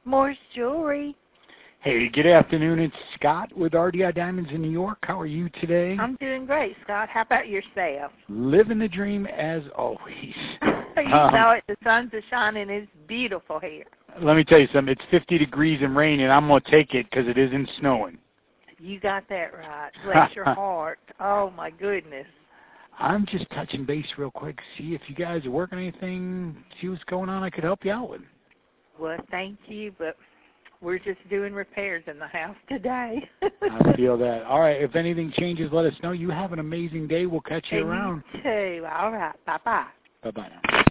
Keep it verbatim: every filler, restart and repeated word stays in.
Morse Jewelry. Hey, good afternoon. It's Scott with R D I Diamonds in New York. How are you today? I'm doing great, Scott. How about yourself? Living the dream as always. you um, know it. The sun's a shining. It's beautiful here. Let me tell you something. It's fifty degrees and rain, and I'm going to take it because it isn't snowing. You got that right. Bless your heart. Oh, my goodness. I'm just touching base real quick, see if you guys are working anything, see what's going on I could help you out with. Well, thank you, but we're just doing repairs in the house today. I feel that. All right, if anything changes, let us know. You have an amazing day. We'll catch you and around. You too. All right. Bye-bye. Bye-bye now.